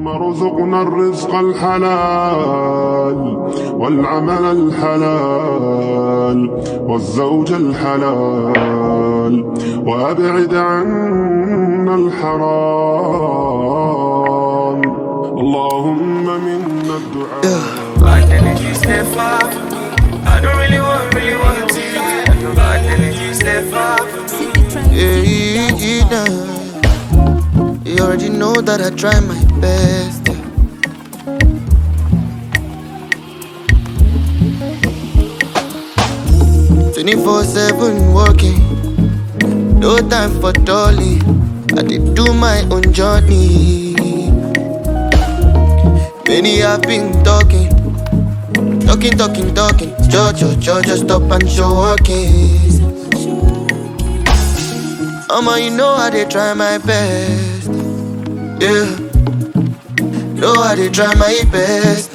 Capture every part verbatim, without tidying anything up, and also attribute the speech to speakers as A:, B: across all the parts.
A: ارزقنا الرزق الحلال والعمل الحلال والزوج الحلال وأبعد عنا الحرام. اللهم منا الدعاء.
B: Bad energy stay far from me. I don't really want, really want it. Bad energy stay far from me.
C: Yeah, yeah, yeah. You already know that I try my best. twenty-four seven working, no time for dolly. I did do my own journey. Many have been talking, talking, talking, talking. Jojo, Jojo, stop and show working. Mama, you know how they try my best. Yeah, know how they try my best.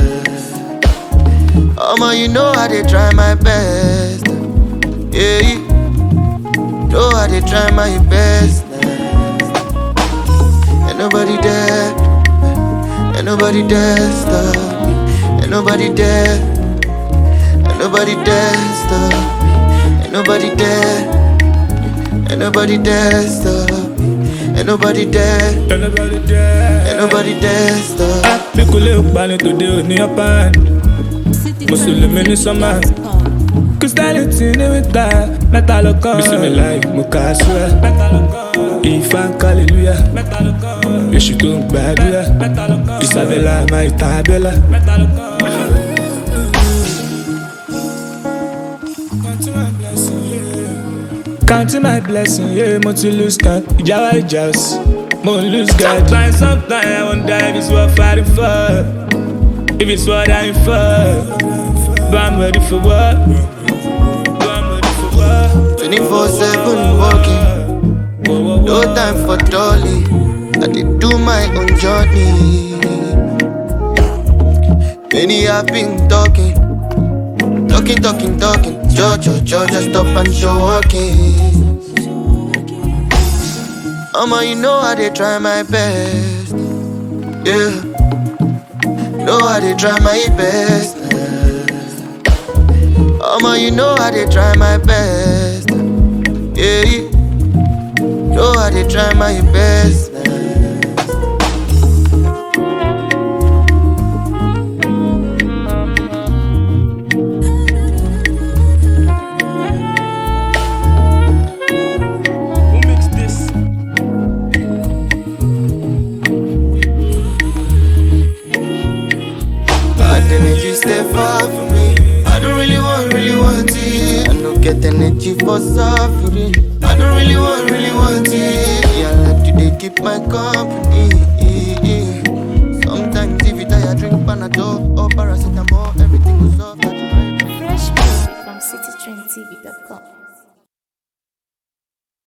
C: Mama, you know how they try my best. Yeah, know how they try my best. And nobody there, and nobody there stop me. And nobody there, and nobody there stop me. And nobody there, and nobody there stop me. And nobody there,
B: Ain't nobody there.
C: and nobody there stop.
B: Ah, me kule ukbani today on your pan. Muslim in the summer. Christianity in the winter. Metal come. Bismillah, mukaswa. Ifan hallelujah. Yeshu don't bad yeah. Isabella, my tabella. Counting my blessing, yeah, mo to lose count. Ijawa ijas, mo lose God. Sometimes, sometimes I wonder if it's worth fighting for. If it's what I'm for, but I'm ready for what? But I'm ready for what?
C: twenty-four seven working, no time for dolly. I did do my own journey. Many have been talking, talking, talking, talking. Jojo, Jojo, stop and show working. Mama, you know how they try my best. Yeah, know how they try my best. Mama, you know how they try my best. Yeah, know how they try my best.
B: Who makes this?
C: Bad energy stay far from me. I don't really want, really want it. I don't get energy for suffering. I don't really want, really want it. Yeah, I like to they keep my company. Sometimes if you die, I drink Panadol or paracetamol. Everything goes off.
D: Fresh music from citytrendtv dot com.